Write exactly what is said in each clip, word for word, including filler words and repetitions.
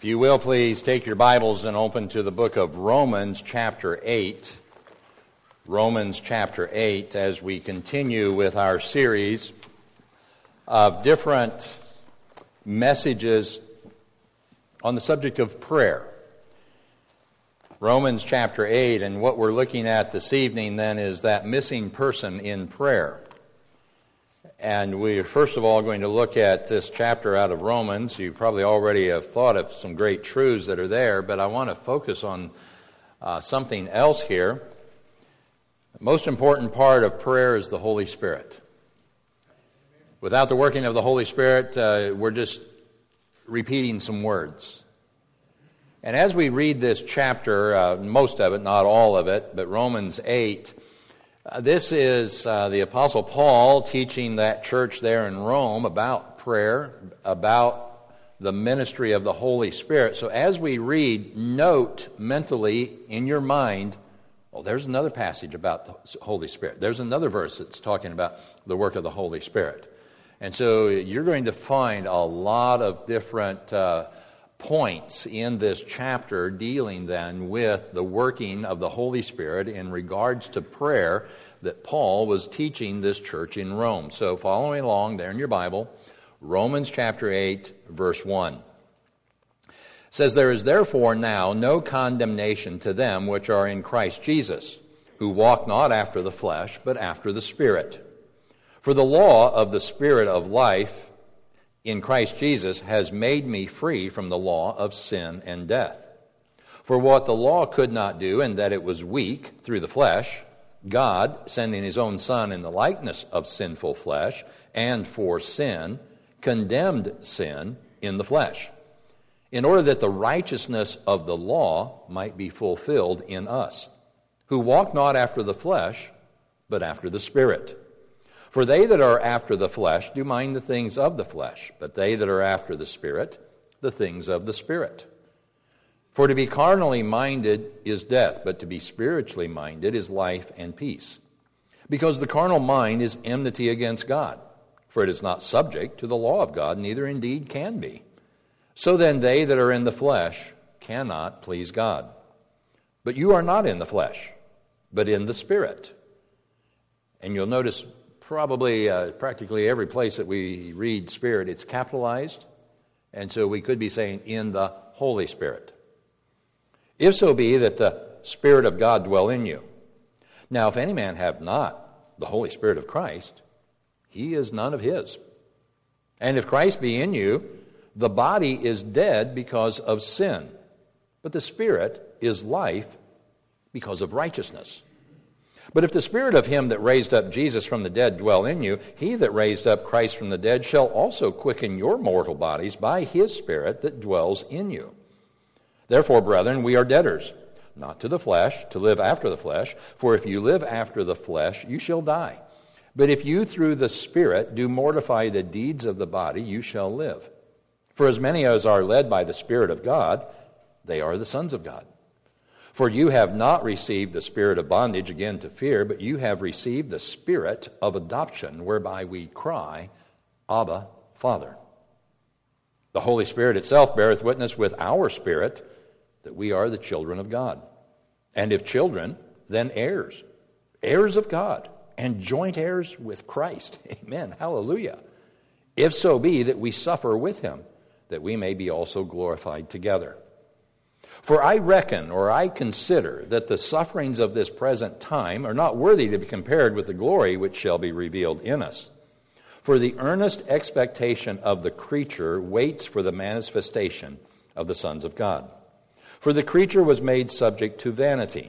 If you will, please take your Bibles and open to the book of Romans chapter eight. Romans chapter eight, as we continue with our series of different messages on the subject of prayer. Romans chapter eight, and what we're looking at this evening then is that missing person in prayer. And we're first of all going to look at this chapter out of Romans. You probably already have thought of some great truths that are there, but I want to focus on uh, something else here. The most important part of prayer is the Holy Spirit. Without the working of the Holy Spirit, uh, we're just repeating some words. And as we read this chapter, uh, most of it, not all of it, but Romans eight, Uh, this is uh, the Apostle Paul teaching that church there in Rome about prayer, about the ministry of the Holy Spirit. So as we read, note mentally in your mind, oh, there's another passage about the Holy Spirit. There's another verse that's talking about the work of the Holy Spirit. And so you're going to find a lot of different uh, points in this chapter dealing then with the working of the Holy Spirit in regards to prayer that Paul was teaching this church in Rome. So following along there in your Bible, Romans chapter eight, verse one. It says, "There is therefore now no condemnation to them which are in Christ Jesus, who walk not after the flesh, but after the Spirit. For the law of the Spirit of life in Christ Jesus has made me free from the law of sin and death. For what the law could not do, in that it was weak through the flesh, God, sending his own Son in the likeness of sinful flesh, and for sin, condemned sin in the flesh, in order that the righteousness of the law might be fulfilled in us, who walk not after the flesh, but after the Spirit. For they that are after the flesh do mind the things of the flesh, but they that are after the Spirit, the things of the Spirit. For to be carnally minded is death, but to be spiritually minded is life and peace. Because the carnal mind is enmity against God, for it is not subject to the law of God, neither indeed can be. So then they that are in the flesh cannot please God. But you are not in the flesh, but in the Spirit." And you'll notice probably uh, practically every place that we read Spirit, it's capitalized. And so we could be saying in the Holy Spirit. "If so be that the Spirit of God dwell in you. Now if any man have not the Holy Spirit of Christ, he is none of his. And if Christ be in you, the body is dead because of sin, but the Spirit is life because of righteousness. But if the Spirit of him that raised up Jesus from the dead dwell in you, he that raised up Christ from the dead shall also quicken your mortal bodies by his Spirit that dwells in you. Therefore, brethren, we are debtors, not to the flesh, to live after the flesh. For if you live after the flesh, you shall die. But if you through the Spirit do mortify the deeds of the body, you shall live. For as many as are led by the Spirit of God, they are the sons of God. For you have not received the spirit of bondage again to fear, but you have received the Spirit of adoption, whereby we cry, Abba, Father. The Holy Spirit itself beareth witness with our spirit that we are the children of God. And if children, then heirs, heirs of God, and joint heirs with Christ." Amen. Hallelujah. "If so be that we suffer with him, that we may be also glorified together. For I reckon, or I consider, that the sufferings of this present time are not worthy to be compared with the glory which shall be revealed in us. For the earnest expectation of the creature waits for the manifestation of the sons of God. For the creature was made subject to vanity,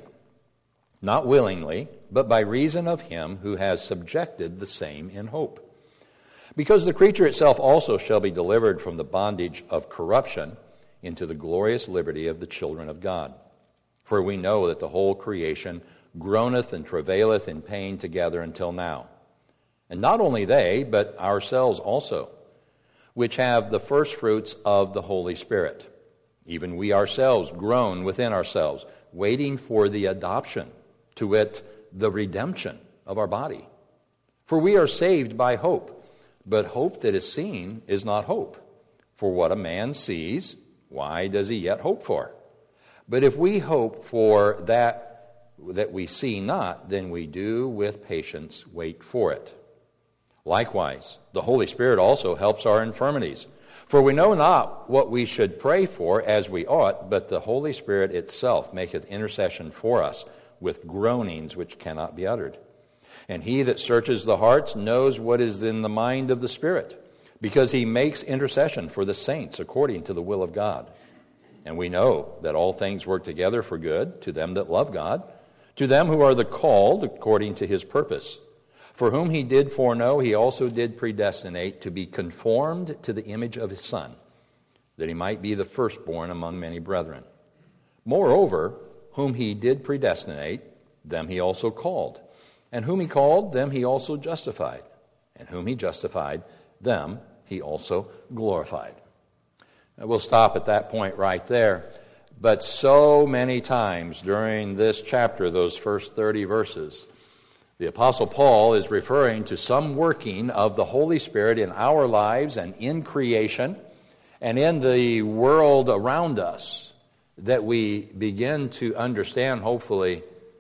not willingly, but by reason of him who has subjected the same in hope. Because the creature itself also shall be delivered from the bondage of corruption into the glorious liberty of the children of God. For we know that the whole creation groaneth and travaileth in pain together until now. And not only they, but ourselves also, which have the first fruits of the Holy Spirit. Even we ourselves groan within ourselves, waiting for the adoption, to wit, the redemption of our body. For we are saved by hope, but hope that is seen is not hope. For what a man sees, Why does he yet hope for? But if we hope for that that we see not, then we do with patience wait for it. Likewise, the Holy Spirit also helps our infirmities. For we know not what we should pray for as we ought, but the Holy Spirit itself maketh intercession for us with groanings which cannot be uttered. And he that searches the hearts knows what is in the mind of the Spirit, because he makes intercession for the saints according to the will of God. And we know that all things work together for good to them that love God, to them who are the called according to his purpose. For whom he did foreknow, he also did predestinate to be conformed to the image of his Son, that he might be the firstborn among many brethren. Moreover, whom he did predestinate, them he also called. And whom he called, them he also justified. And whom he justified, them he also glorified. And we'll stop at that point right there. But so many times during this chapter, those first thirty verses, the Apostle Paul is referring to some working of the Holy Spirit in our lives and in creation and in the world around us that we begin to understand, hopefully,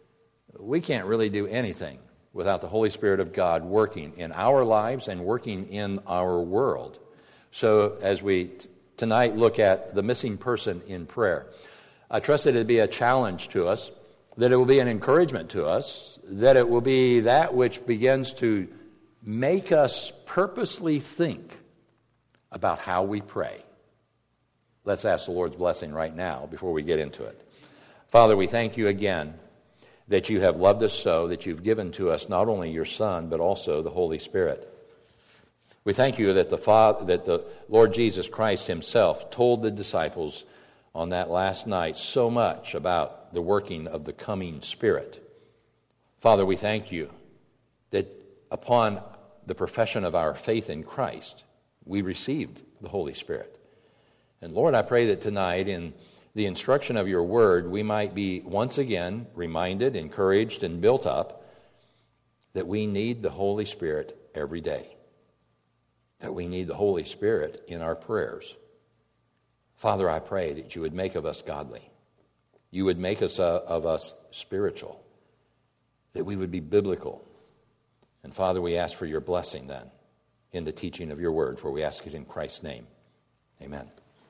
we can't really do anything without the Holy Spirit of God working in our lives and working in our world. So as we t- tonight look at the missing person in prayer, I trust that it'll be a challenge to us, that it will be an encouragement to us, that it will be that which begins to make us purposely think about how we pray. Let's ask the Lord's blessing right now before we get into it. Father, we thank you again that you have loved us so, that you've given to us not only your Son, but also the Holy Spirit. We thank you that the Father, that the Lord Jesus Christ himself told the disciples on that last night so much about the working of the coming Spirit. Father, we thank you that upon the profession of our faith in Christ, we received the Holy Spirit. And Lord, I pray that tonight in the instruction of your word, we might be once again reminded, encouraged, and built up that we need the Holy Spirit every day. That we need the Holy Spirit in our prayers. Father, I pray that you would make of us godly. You would make us uh, of us spiritual. That we would be biblical. And Father, we ask for your blessing then in the teaching of your word, for we ask it in Christ's name. Amen.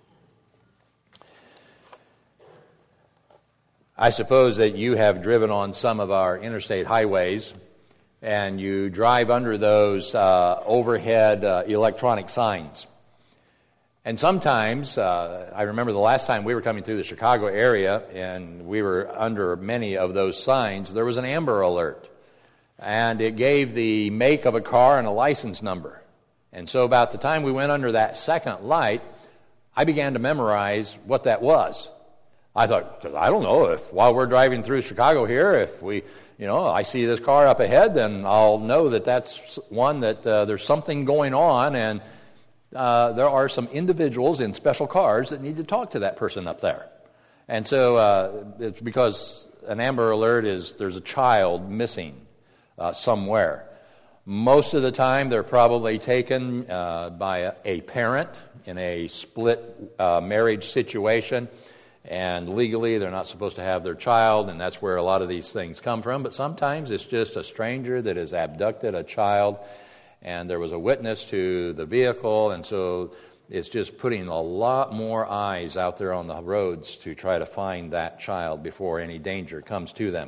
I suppose that you have driven on some of our interstate highways and you drive under those uh, overhead uh, electronic signs. And sometimes, uh, I remember the last time we were coming through the Chicago area and we were under many of those signs, there was an Amber Alert. And it gave the make of a car and a license number. And so about the time we went under that second light, I began to memorize what that was. I thought, because I don't know, if while we're driving through Chicago here, if we, you know, I see this car up ahead, then I'll know that that's one that uh, there's something going on and Uh, there are some individuals in special cars that need to talk to that person up there. And so uh, it's because an Amber Alert is there's a child missing uh, somewhere. Most of the time they're probably taken uh, by a, a parent in a split uh, marriage situation, and legally they're not supposed to have their child, and that's where a lot of these things come from. But sometimes it's just a stranger that has abducted a child, and there was a witness to the vehicle, and so it's just putting a lot more eyes out there on the roads to try to find that child before any danger comes to them.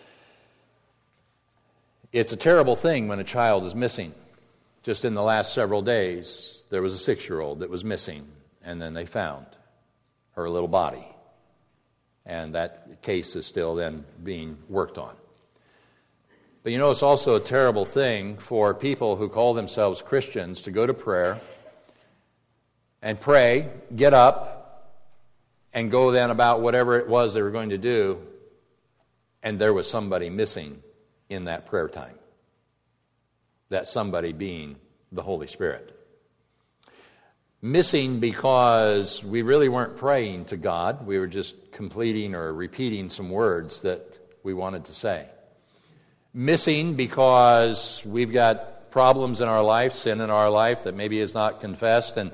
It's a terrible thing when a child is missing. Just in the last several days, there was a six-year-old that was missing, and then they found her little body. And that case is still then being worked on. But you know, it's also a terrible thing for people who call themselves Christians to go to prayer and pray, get up, and go then about whatever it was they were going to do, and there was somebody missing in that prayer time. That somebody being the Holy Spirit. Missing because we really weren't praying to God. We were just completing or repeating some words that we wanted to say. Missing because we've got problems in our life, sin in our life that maybe is not confessed, and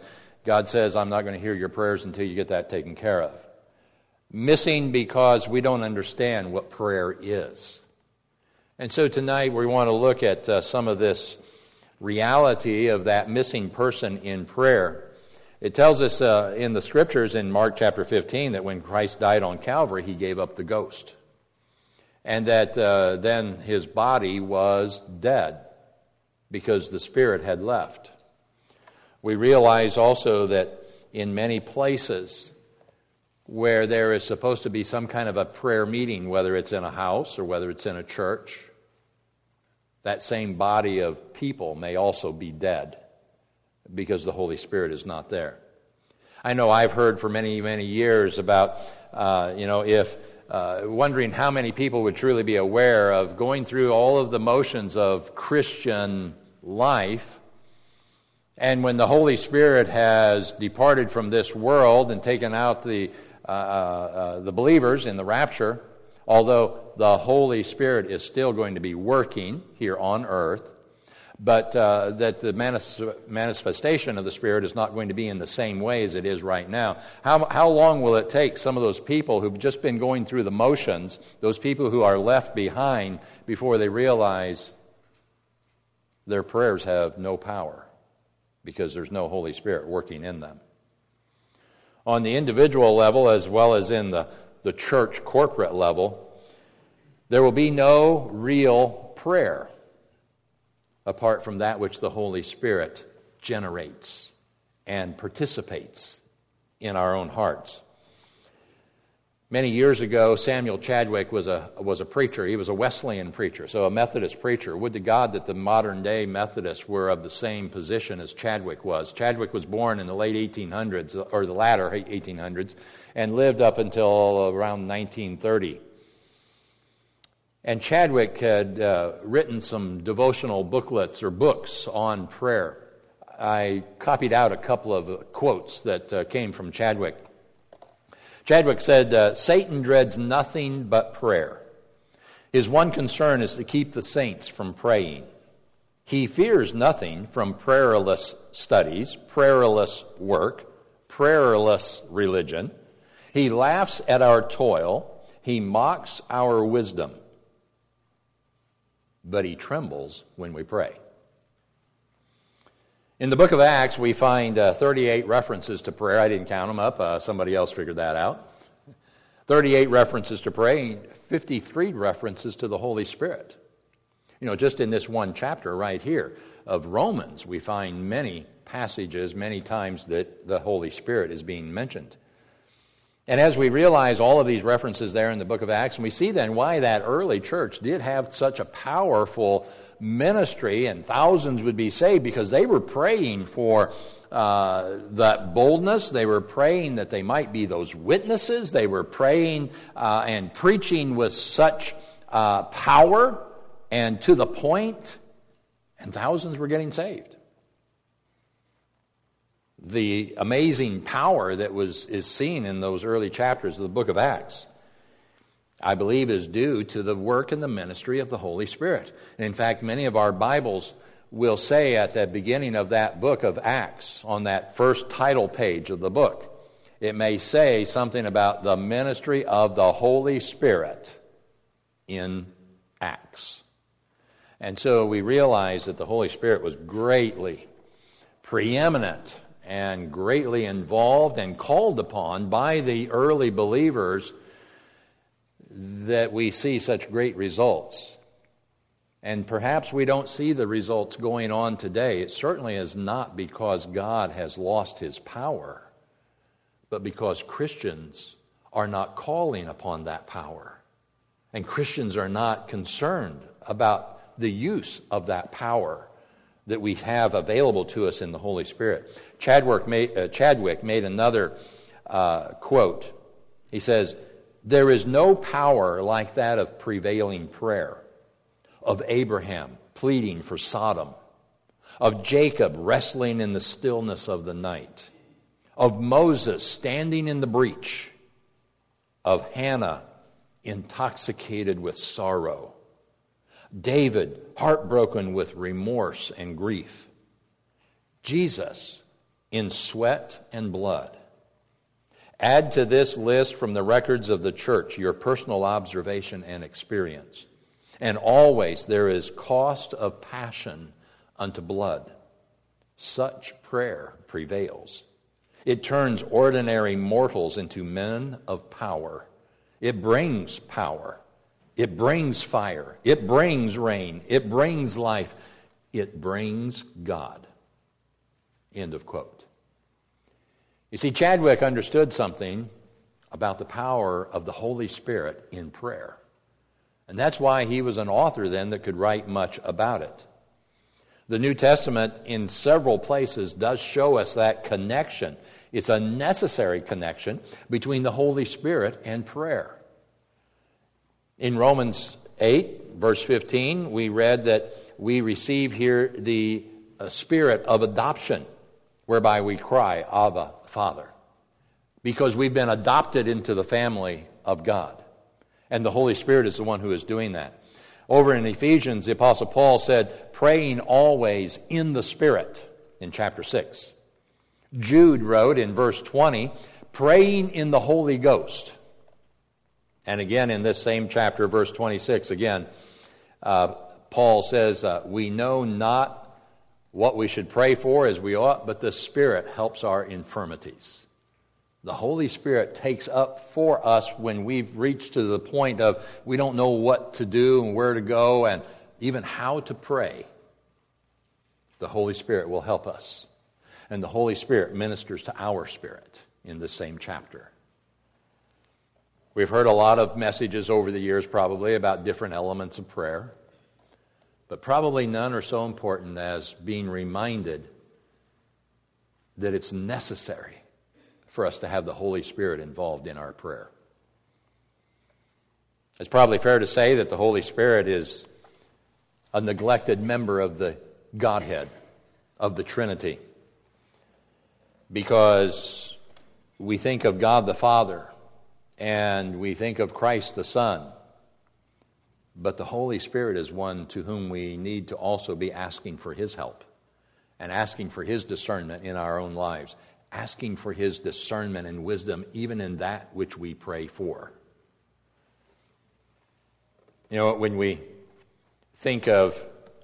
God says, I'm not going to hear your prayers until you get that taken care of. Missing because we don't understand what prayer is. And so tonight we want to look at uh, some of this reality of that missing person in prayer. It tells us uh, in the Scriptures in Mark chapter fifteen that when Christ died on Calvary, he gave up the ghost. And that uh, then his body was dead because the spirit had left. We realize also that in many places where there is supposed to be some kind of a prayer meeting, whether it's in a house or whether it's in a church, that same body of people may also be dead because the Holy Spirit is not there. I know I've heard for many, many years about, uh, you know, if uh, wondering how many people would truly be aware of going through all of the motions of Christian life, and when the Holy Spirit has departed from this world and taken out the uh, uh, the believers in the rapture, although the Holy Spirit is still going to be working here on earth, but uh, that the manis- manifestation of the Spirit is not going to be in the same way as it is right now. How, how long will it take some of those people who've just been going through the motions, those people who are left behind, before they realize their prayers have no power because there's no Holy Spirit working in them? On the individual level, as well as in the, the church corporate level, there will be no real prayer apart from that which the Holy Spirit generates and participates in our own hearts. Many years ago, Samuel Chadwick was a was a preacher. He was a Wesleyan preacher, so a Methodist preacher. Would to God that the modern-day Methodists were of the same position as Chadwick was. Chadwick was born in the late eighteen hundreds, or the latter eighteen hundreds, and lived up until around nineteen thirty. And Chadwick had uh, written some devotional booklets or books on prayer. I copied out a couple of quotes that uh, came from Chadwick. Chadwick said, uh, Satan dreads nothing but prayer. His one concern is to keep the saints from praying. He fears nothing from prayerless studies, prayerless work, prayerless religion. He laughs at our toil. He mocks our wisdom. But he trembles when we pray. In the book of Acts, we find uh, thirty-eight references to prayer. I didn't count them up. Uh, somebody else figured that out. thirty-eight references to prayer, fifty-three references to the Holy Spirit. You know, just in this one chapter right here of Romans, we find many passages, many times that the Holy Spirit is being mentioned. And as we realize all of these references there in the book of Acts, and we see then why that early church did have such a powerful ministry and thousands would be saved, because they were praying for uh, that boldness. They were praying that they might be those witnesses. They were praying uh, and preaching with such uh, power and to the point, and thousands were getting saved. The amazing power that was is seen in those early chapters of the book of Acts, I believe, is due to the work and the ministry of the Holy Spirit. And in fact, many of our Bibles will say at the beginning of that book of Acts, on that first title page of the book, it may say something about the ministry of the Holy Spirit in Acts. And so we realize that the Holy Spirit was greatly preeminent and greatly involved and called upon by the early believers, that we see such great results. And perhaps we don't see the results going on today. It certainly is not because God has lost his power, but because Christians are not calling upon that power. And Christians are not concerned about the use of that power that we have available to us in the Holy Spirit. Chadwick made, uh, Chadwick made another uh, quote. He says, "There is no power like that of prevailing prayer, of Abraham pleading for Sodom, of Jacob wrestling in the stillness of the night, of Moses standing in the breach, of Hannah intoxicated with sorrow, David heartbroken with remorse and grief, Jesus in sweat and blood. Add to this list from the records of the church your personal observation and experience. And always there is cost of passion unto blood. Such prayer prevails. It turns ordinary mortals into men of power. It brings power. It brings fire. It brings rain. It brings life. It brings God. End of quote. You see, Chadwick understood something about the power of the Holy Spirit in prayer. And that's why he was an author then that could write much about it. The New Testament in several places does show us that connection. It's a necessary connection between the Holy Spirit and prayer. In Romans eight, verse fifteen, we read that we receive here the uh, spirit of adoption, whereby we cry, Abba, Father, because we've been adopted into the family of God. And the Holy Spirit is the one who is doing that. Over in Ephesians, the Apostle Paul said, praying always in the Spirit, in chapter six. Jude wrote in verse twenty, praying in the Holy Ghost. And again in this same chapter, verse twenty-six, again, uh, Paul says, uh, we know not what we should pray for as we ought, but the Spirit helps our infirmities. The Holy Spirit takes up for us when we've reached to the point of we don't know what to do and where to go and even how to pray. The Holy Spirit will help us. And the Holy Spirit ministers to our spirit in this same chapter. We've heard a lot of messages over the years probably about different elements of prayer, but probably none are so important as being reminded that it's necessary for us to have the Holy Spirit involved in our prayer. It's probably fair to say that the Holy Spirit is a neglected member of the Godhead, of the Trinity, because we think of God the Father and we think of Christ the Son, but the Holy Spirit is one to whom we need to also be asking for His help and asking for His discernment in our own lives, asking for His discernment and wisdom even in that which we pray for. You know, when we think of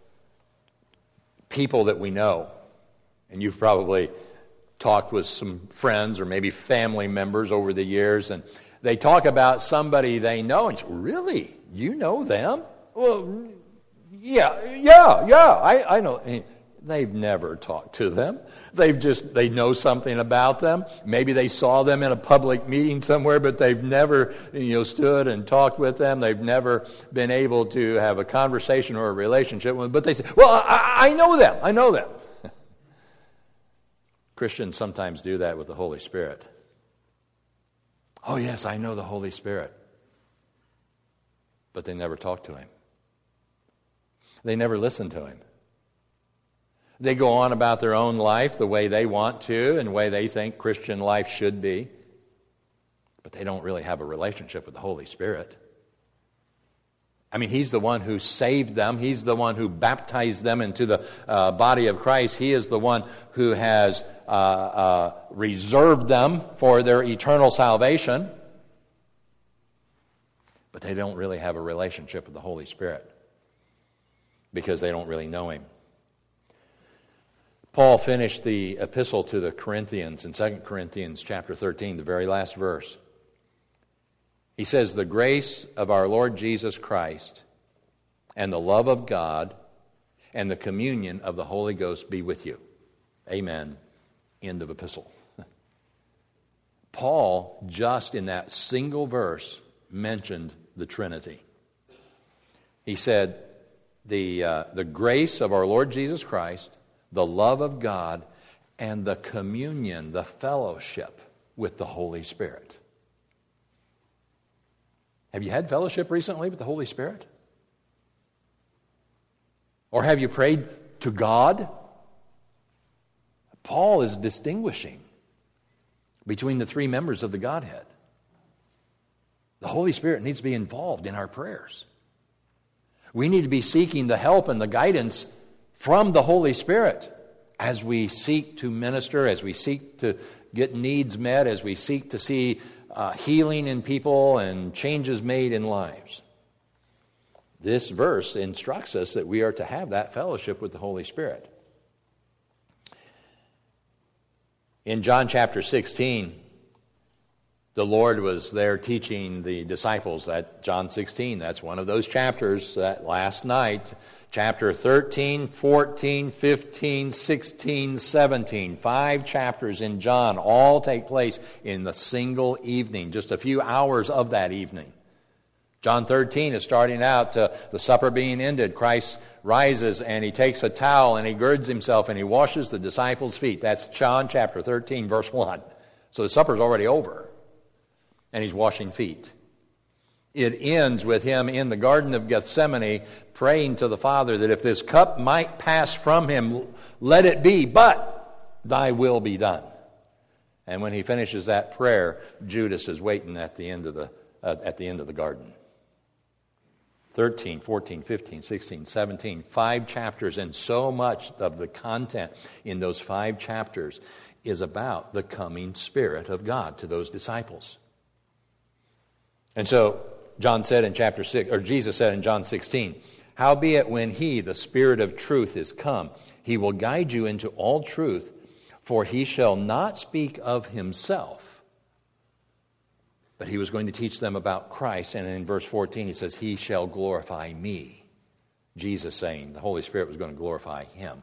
people that we know, and you've probably talked with some friends or maybe family members over the years, and they talk about somebody they know, and you say, really? You know them? Well, yeah, yeah, yeah, I, I know. They've never talked to them. They've just, they know something about them. Maybe they saw them in a public meeting somewhere, but they've never, you know, stood and talked with them. They've never been able to have a conversation or a relationship with them. But they say, well, I, I know them. I know them. Christians sometimes do that with the Holy Spirit. Oh, yes, I know the Holy Spirit. But they never talk to Him. They never listen to Him. They go on about their own life the way they want to and the way they think Christian life should be. But they don't really have a relationship with the Holy Spirit. I mean, He's the one who saved them. He's the one who baptized them into the uh, body of Christ. He is the one who has uh, uh, reserved them for their eternal salvation. But they don't really have a relationship with the Holy Spirit because they don't really know Him. Paul finished the epistle to the Corinthians in Second Corinthians chapter thirteen, the very last verse. He says, the grace of our Lord Jesus Christ and the love of God and the communion of the Holy Ghost be with you. Amen. End of epistle. Paul, just in that single verse, mentioned the Trinity. He said, the, uh, the grace of our Lord Jesus Christ, the love of God, and the communion, the fellowship with the Holy Spirit. Have you had fellowship recently with the Holy Spirit? Or have you prayed to God? Paul is distinguishing between the three members of the Godhead. The Holy Spirit needs to be involved in our prayers. We need to be seeking the help and the guidance from the Holy Spirit as we seek to minister, as we seek to get needs met, as we seek to see uh, healing in people and changes made in lives. This verse instructs us that we are to have that fellowship with the Holy Spirit. In John chapter sixteen, the Lord was there teaching the disciples. That John sixteen, that's one of those chapters that last night. Chapter thirteen, fourteen, fifteen, sixteen, seventeen. Five chapters in John all take place in the single evening, just a few hours of that evening. John thirteen is starting out, uh, the supper being ended. Christ rises and he takes a towel and he girds himself and he washes the disciples' feet. That's John chapter thirteen, verse one. So the supper's already over and he's washing feet. It ends with him in the Garden of Gethsemane praying to the Father that if this cup might pass from him, let it be, but thy will be done. And when he finishes that prayer, Judas is waiting at the end of the uh, at the end of the garden. thirteen, fourteen, fifteen, sixteen, seventeen, five chapters, and so much of the content in those five chapters is about the coming Spirit of God to those disciples. And so John said in chapter six, or Jesus said in John sixteen, howbeit when he, the Spirit of truth, is come, he will guide you into all truth, for he shall not speak of himself, but he was going to teach them about Christ. And in verse fourteen, he says, he shall glorify me. Jesus saying the Holy Spirit was going to glorify him.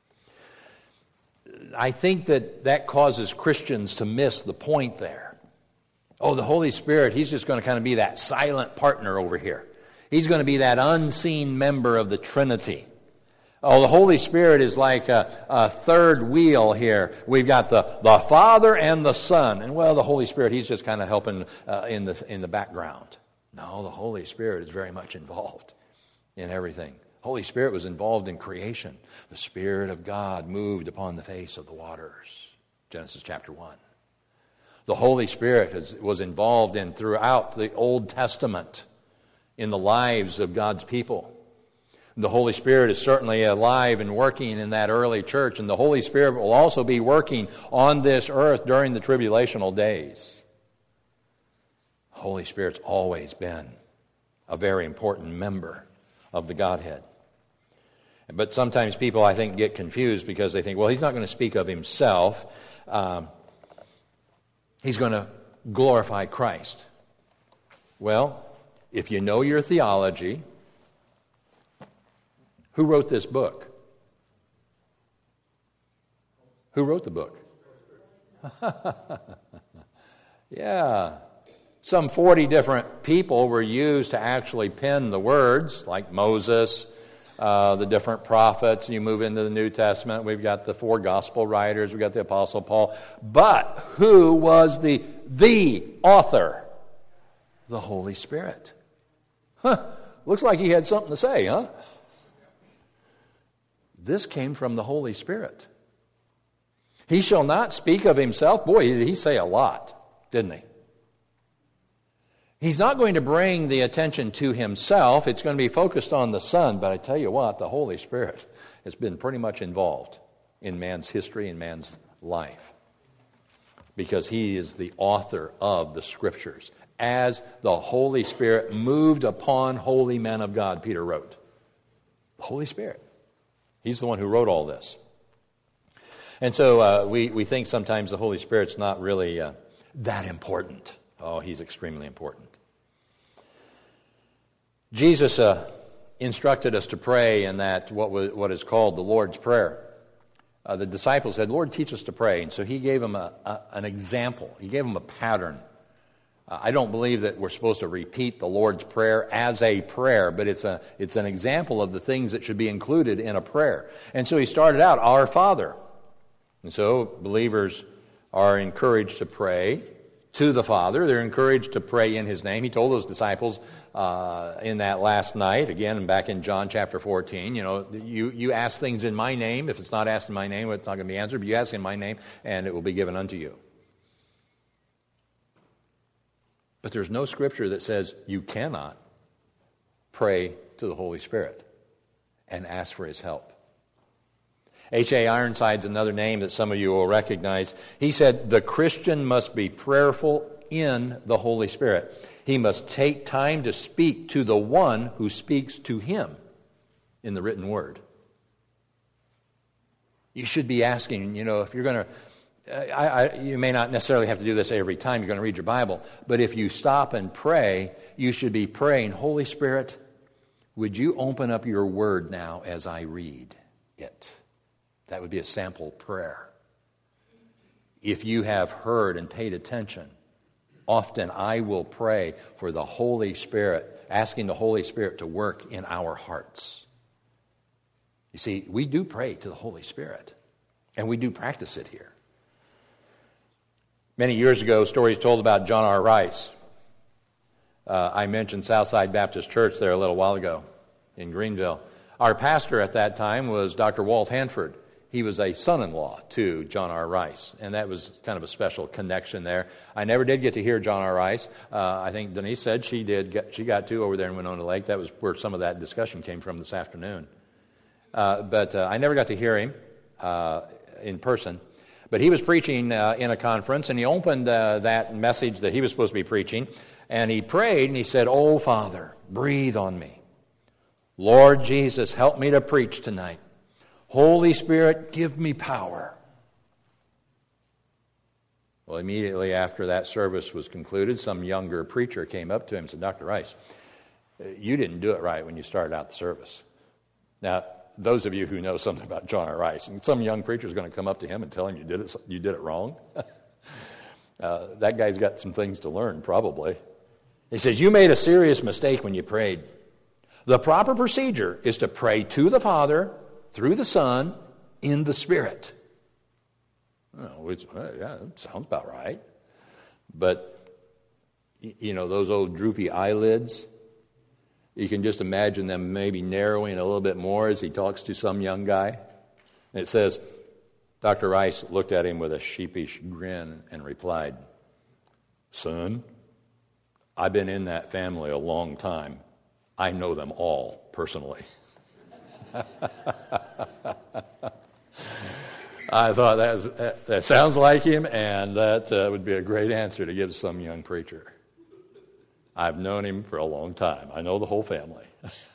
I think that that causes Christians to miss the point there. Oh, the Holy Spirit, he's just going to kind of be that silent partner over here. He's going to be that unseen member of the Trinity. Oh, the Holy Spirit is like a, a third wheel here. We've got the, the Father and the Son. And, well, the Holy Spirit, he's just kind of helping uh, in the in the background. No, the Holy Spirit is very much involved in everything. Holy Spirit was involved in creation. The Spirit of God moved upon the face of the waters. Genesis chapter one. The Holy Spirit is, was involved in throughout the Old Testament in the lives of God's people. The Holy Spirit is certainly alive and working in that early church, and the Holy Spirit will also be working on this earth during the tribulational days. The Holy Spirit's always been a very important member of the Godhead. But sometimes people, I think, get confused because they think, well, he's not going to speak of himself. Um, he's going to glorify Christ. Well, if you know your theology, who wrote this book? Who wrote the book? Yeah. Some forty different people were used to actually pen the words, like Moses, uh, the different prophets. You move into the New Testament, we've got the four gospel writers, we've got the Apostle Paul. But who was the, the author? The Holy Spirit. Huh. Looks like he had something to say, huh? This came from the Holy Spirit. He shall not speak of himself. Boy, did he say a lot, didn't he? He's not going to bring the attention to himself. It's going to be focused on the Son. But I tell you what, the Holy Spirit has been pretty much involved in man's history and man's life, because he is the author of the Scriptures. As the Holy Spirit moved upon holy men of God, Peter wrote. The Holy Spirit. He's the one who wrote all this. And so uh, we, we think sometimes the Holy Spirit's not really uh, that important. Oh, he's extremely important. Jesus uh, instructed us to pray in that what was, what is called the Lord's Prayer. Uh, the disciples said, Lord, teach us to pray. And so he gave them a, a, an example. He gave them a pattern. Uh, I don't believe that we're supposed to repeat the Lord's Prayer as a prayer, but it's a it's an example of the things that should be included in a prayer. And so he started out, Our Father. And so believers are encouraged to pray to the Father. They're encouraged to pray in his name. He told those disciples uh, in that last night, again, back in John chapter fourteen, you know, you, you ask things in my name. If it's not asked in my name, it's not going to be answered. But you ask in my name, and it will be given unto you. But there's no scripture that says you cannot pray to the Holy Spirit and ask for his help. H A Ironside's another name that some of you will recognize. He said, the Christian must be prayerful in the Holy Spirit. He must take time to speak to the one who speaks to him in the written word. You should be asking, you know, if you're going to, I, I, you may not necessarily have to do this every time you're going to read your Bible, but if you stop and pray, you should be praying, Holy Spirit, would you open up your word now as I read it? That would be a sample prayer. If you have heard and paid attention, often I will pray for the Holy Spirit, asking the Holy Spirit to work in our hearts. You see, we do pray to the Holy Spirit, and we do practice it here. Many years ago, stories told about John R. Rice. Uh, I mentioned Southside Baptist Church there a little while ago in Greenville. Our pastor at that time was Doctor Walt Hanford. He was a son-in-law to John R. Rice, and that was kind of a special connection there. I never did get to hear John R. Rice. Uh, I think Denise said she did. Get, she got to over there in Winona Lake. That was where some of that discussion came from this afternoon. Uh, but uh, I never got to hear him uh, in person. But he was preaching uh, in a conference, and he opened uh, that message that he was supposed to be preaching, and he prayed, and he said, "Oh, Father, breathe on me. Lord Jesus, help me to preach tonight. Holy Spirit, give me power." Well, immediately after that service was concluded, some younger preacher came up to him and said, "Doctor Rice, you didn't do it right when you started out the service." Now, those of you who know something about John R. Rice, and some young preacher is going to come up to him and tell him you did it, you did it wrong. uh, that guy's got some things to learn, probably. He says, "You made a serious mistake when you prayed. The proper procedure is to pray to the Father, through the Son, in the Spirit." Oh, it's, well, yeah, that sounds about right. But, you know, those old droopy eyelids, you can just imagine them maybe narrowing a little bit more as he talks to some young guy. And it says, Doctor Rice looked at him with a sheepish grin and replied, "Son, I've been in that family a long time. I know them all personally." I thought that, was, that, that sounds like him, and that uh, would be a great answer to give some young preacher. I've known him for a long time. I know the whole family.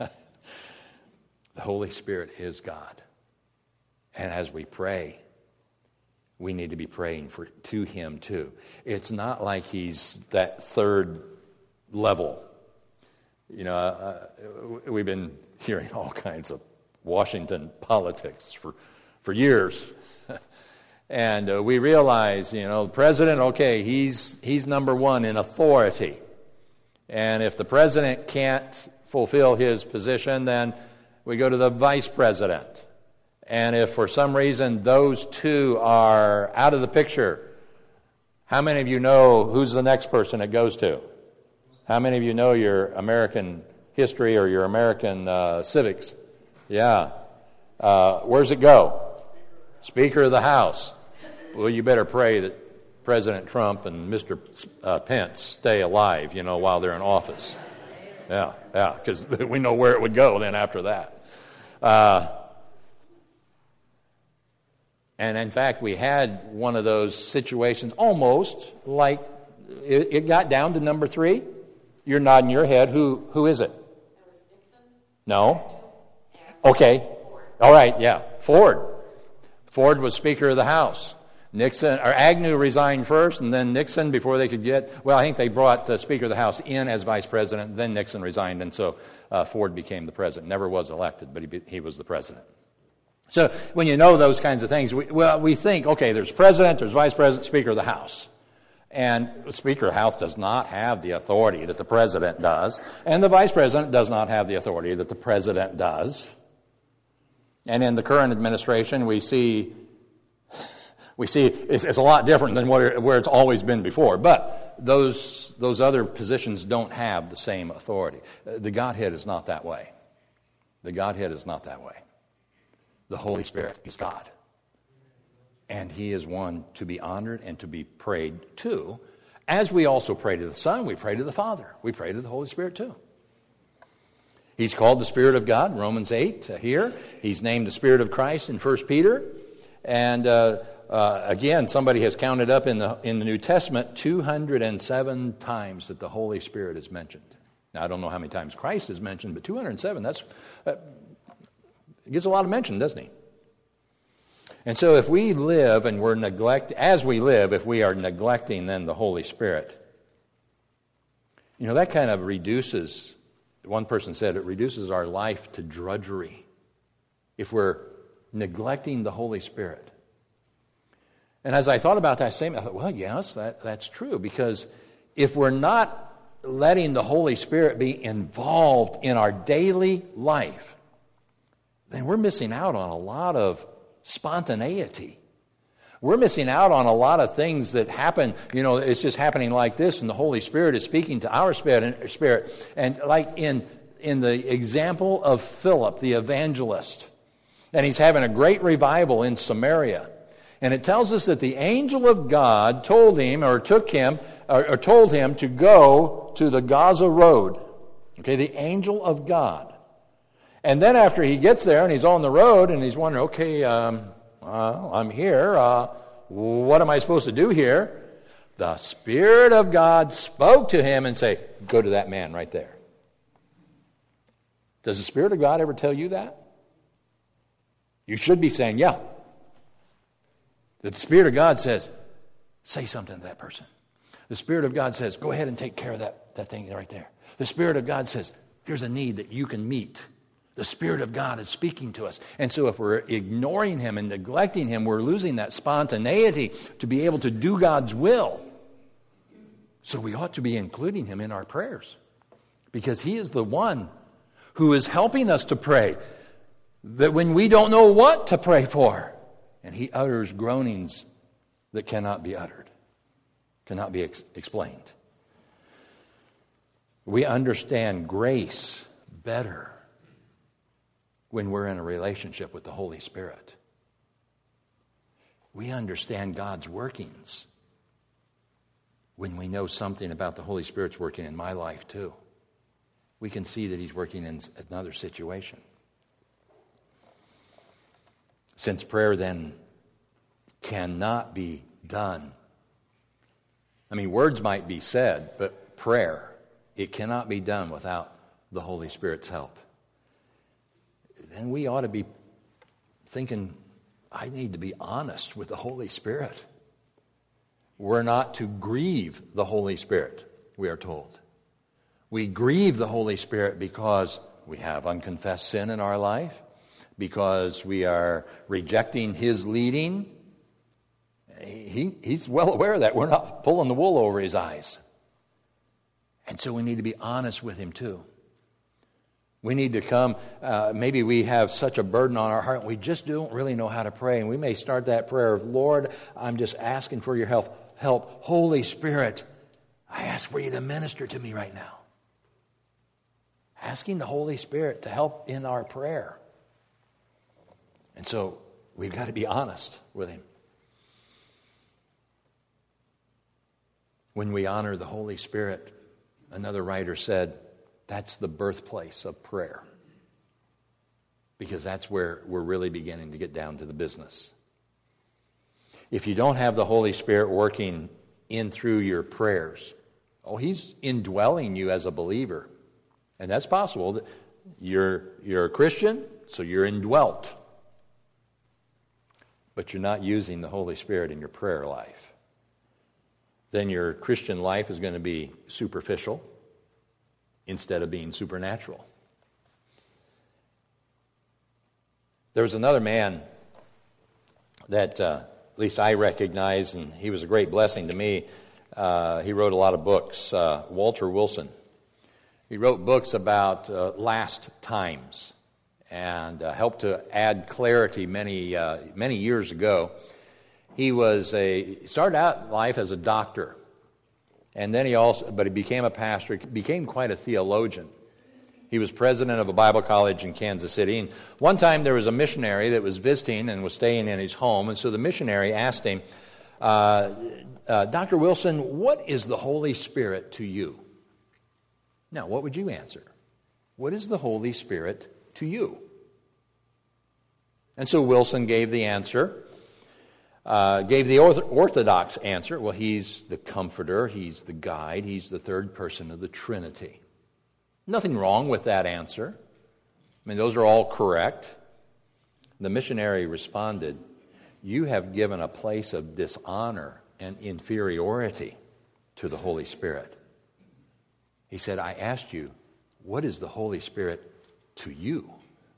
The Holy Spirit is God. And as we pray, we need to be praying for to him too. It's not like he's that third level. You know, uh, we've been hearing all kinds of Washington politics for, for years. And uh, we realize, you know, the president, okay, he's he's number one in authority. And if the president can't fulfill his position, then we go to the vice president. And if for some reason those two are out of the picture, how many of you know who's the next person it goes to? How many of you know your American history or your American uh, civics? Yeah. Uh, where's it go? Speaker of the House. Well, you better pray that President Trump and Mister Uh, Pence stay alive, you know, while they're in office. Yeah, yeah, because we know where it would go then after that. Uh, and in fact, we had one of those situations almost like it, it got down to number three. You're nodding your head. Who who is it? No? Okay. All right, yeah. Ford. Ford was Speaker of the House. Nixon or Agnew resigned first, and then Nixon, before they could get, well, I think they brought uh, Speaker of the House in as Vice President, then Nixon resigned, and so uh, Ford became the President. Never was elected, but he, be, he was the President. So when you know those kinds of things, we, well, we think, okay, there's President, there's Vice President, Speaker of the House. And the Speaker of the House does not have the authority that the President does, and the Vice President does not have the authority that the President does. And in the current administration, we see we see it's, it's a lot different than what it, where it's always been before. But those those other positions don't have the same authority. The Godhead is not that way. The Godhead is not that way. The Holy Spirit is God. And he is one to be honored and to be prayed to. As we also pray to the Son, we pray to the Father. We pray to the Holy Spirit too. He's called the Spirit of God, Romans eight uh, here. He's named the Spirit of Christ in First Peter. And uh, uh, again, somebody has counted up in the in the New Testament two hundred seven times that the Holy Spirit is mentioned. Now, I don't know how many times Christ is mentioned, but two hundred seven, that's, that gives a lot of mention, doesn't he? And so if we live and we're neglect, as we live, if we are neglecting then the Holy Spirit, you know, that kind of reduces, one person said, it reduces our life to drudgery if we're neglecting the Holy Spirit. And as I thought about that statement, I thought, well, yes, that, that's true, because if we're not letting the Holy Spirit be involved in our daily life, then we're missing out on a lot of spontaneity. We're missing out on a lot of things that happen. You know, it's just happening like this, and the Holy Spirit is speaking to our spirit. spirit. And like in, in the example of Philip, the evangelist, and he's having a great revival in Samaria. And it tells us that the angel of God told him, or took him, or, or told him to go to the Gaza Road. Okay, the angel of God. And then after he gets there and he's on the road and he's wondering, okay, um, uh, I'm here. Uh, what am I supposed to do here? The Spirit of God spoke to him and say, go to that man right there. Does the Spirit of God ever tell you that? You should be saying, yeah. That the Spirit of God says, say something to that person. The Spirit of God says, go ahead and take care of that, that thing right there. The Spirit of God says, here's a need that you can meet. The Spirit of God is speaking to us. And so if we're ignoring Him and neglecting Him, we're losing that spontaneity to be able to do God's will. So we ought to be including Him in our prayers, because He is the one who is helping us to pray, that when we don't know what to pray for, and He utters groanings that cannot be uttered, cannot be ex- explained. We understand grace better when we're in a relationship with the Holy Spirit. We understand God's workings when we know something about the Holy Spirit's working in my life too. We can see that He's working in another situation. Since prayer then cannot be done, I mean, words might be said, but prayer, it cannot be done without the Holy Spirit's help. Then we ought to be thinking, I need to be honest with the Holy Spirit. We're not to grieve the Holy Spirit, we are told. We grieve the Holy Spirit because we have unconfessed sin in our life, because we are rejecting His leading. He, he's well aware of that. We're not pulling the wool over His eyes. And so we need to be honest with Him too. We need to come, uh, maybe we have such a burden on our heart, we just don't really know how to pray. And we may start that prayer of, Lord, I'm just asking for your help. Help. Holy Spirit, I ask for you to minister to me right now. Asking the Holy Spirit to help in our prayer. And so we've got to be honest with Him. When we honor the Holy Spirit, another writer said, that's the birthplace of prayer. Because that's where we're really beginning to get down to the business. If you don't have the Holy Spirit working in through your prayers, oh, He's indwelling you as a believer. And that's possible. You're, you're a Christian, so you're indwelt. But you're not using the Holy Spirit in your prayer life. Then your Christian life is going to be superficial instead of being supernatural. There was another man that uh, at least I recognize, and he was a great blessing to me. Uh, he wrote a lot of books, uh, Walter Wilson. He wrote books about uh, last times and uh, helped to add clarity many uh, many years ago. He was a started out life as a doctor. And then he also, but he became a pastor, became quite a theologian. He was president of a Bible college in Kansas City. And one time there was a missionary that was visiting and was staying in his home. And so the missionary asked him, uh, uh, Doctor Wilson, what is the Holy Spirit to you? Now, what would you answer? What is the Holy Spirit to you? And so Wilson gave the answer, uh, gave the orthodox answer. Well, he's the comforter, he's the guide, he's the third person of the Trinity. Nothing wrong with that answer. I mean, those are all correct. The missionary responded, you have given a place of dishonor and inferiority to the Holy Spirit. He said, I asked you, what is the Holy Spirit to you?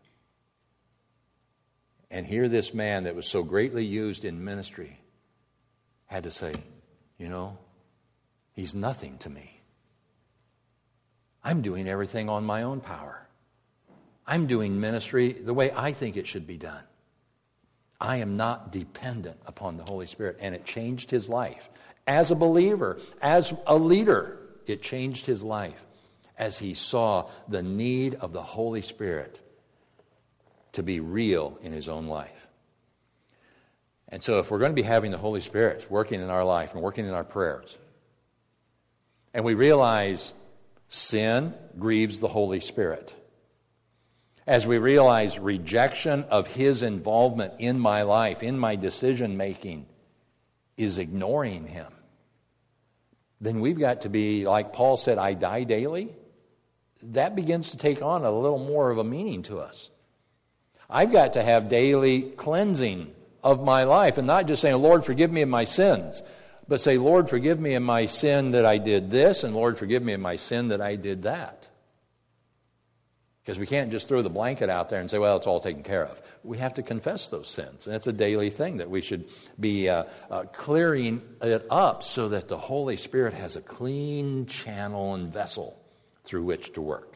And here this man that was so greatly used in ministry had to say, you know, he's nothing to me. I'm doing everything on my own power. I'm doing ministry the way I think it should be done. I am not dependent upon the Holy Spirit. And it changed his life. As a believer, as a leader, it changed his life as he saw the need of the Holy Spirit to be real in his own life. And so if we're going to be having the Holy Spirit working in our life and working in our prayers, and we realize sin grieves the Holy Spirit, as we realize rejection of his involvement in my life, in my decision making, is ignoring him, then we've got to be, like Paul said, I die daily. That begins to take on a little more of a meaning to us. I've got to have daily cleansing of my life, and not just saying, Lord, forgive me of my sins, but say, Lord, forgive me of my sin that I did this, and Lord, forgive me of my sin that I did that. Because we can't just throw the blanket out there and say, well, it's all taken care of. We have to confess those sins. And it's a daily thing that we should be uh, uh, clearing it up so that the Holy Spirit has a clean channel and vessel through which to work.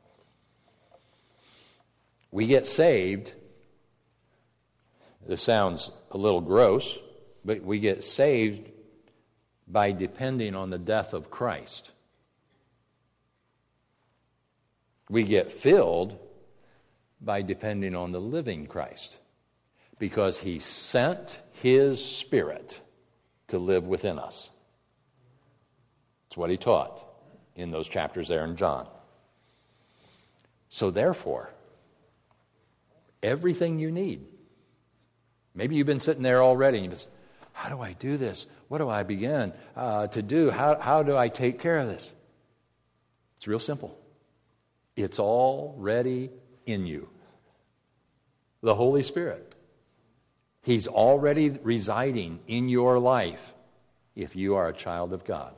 We get saved. This sounds a little gross, but we get saved by depending on the death of Christ. We get filled by depending on the living Christ, because he sent his Spirit to live within us. That's what he taught in those chapters there in John. So therefore, everything you need. Maybe you've been sitting there already and you just, how do I do this? What do I begin uh, to do? How, how do I take care of this? It's real simple. It's already in you. The Holy Spirit. He's already residing in your life if you are a child of God.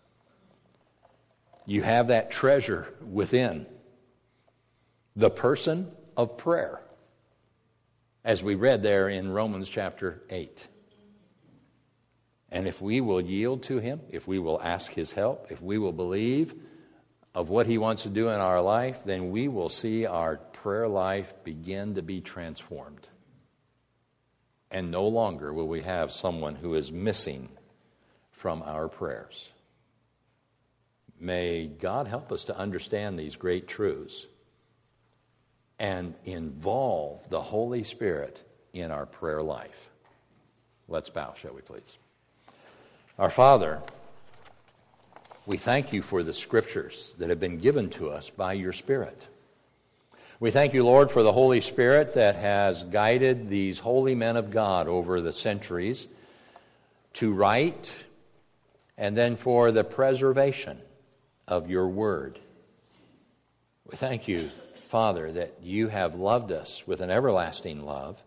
You have that treasure within. The person of prayer, as we read there in Romans chapter eight. And if we will yield to him, if we will ask his help, if we will believe of what he wants to do in our life, then we will see our prayer life begin to be transformed. And no longer will we have someone who is missing from our prayers. May God help us to understand these great truths and involve the Holy Spirit in our prayer life. Let's bow, shall we please? Our Father, we thank you for the Scriptures that have been given to us by your Spirit. We thank you, Lord, for the Holy Spirit that has guided these holy men of God over the centuries to write, and then for the preservation of your Word. We thank you, Father, that you have loved us with an everlasting love,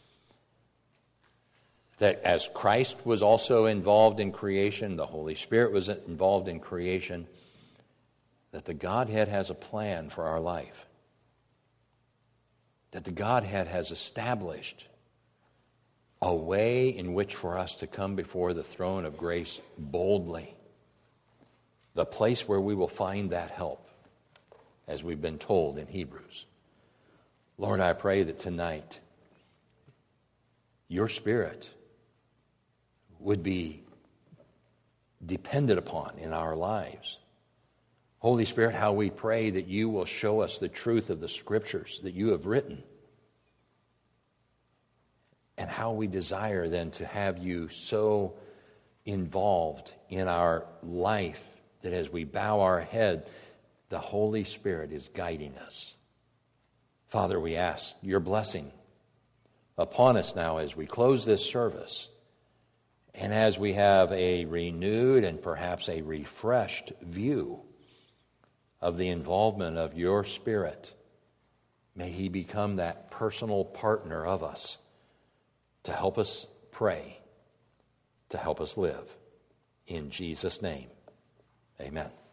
that as Christ was also involved in creation, the Holy Spirit was involved in creation, that the Godhead has a plan for our life, that the Godhead has established a way in which for us to come before the throne of grace boldly, the place where we will find that help, as we've been told in Hebrews. Lord, I pray that tonight your Spirit would be depended upon in our lives. Holy Spirit, how we pray that you will show us the truth of the Scriptures that you have written, and how we desire then to have you so involved in our life that as we bow our head, the Holy Spirit is guiding us. Father, we ask your blessing upon us now as we close this service and as we have a renewed and perhaps a refreshed view of the involvement of your Spirit. May he become that personal partner of us to help us pray, to help us live. In Jesus' name, amen.